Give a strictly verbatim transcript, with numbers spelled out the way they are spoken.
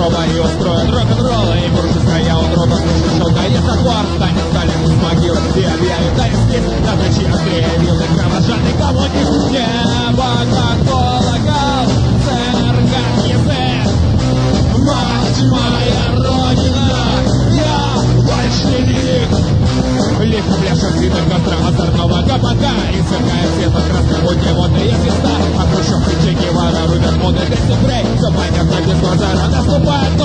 гроба и устроит рок-н-ролл. И буржуй края он робот, шелка и затвор. Станет Сталин из могилы и объявит арестит. На плечи острее вилы кровожадный коммунист. Небо как колокол, церковь язык. Мать моя родина, я большевик. Лихо пляшет цветок костра озорного кабака. И сверкает светом красного водная звезда. А хрущевки Че Гевара рубят моды для сепрей. Все понятно, без глаза наступает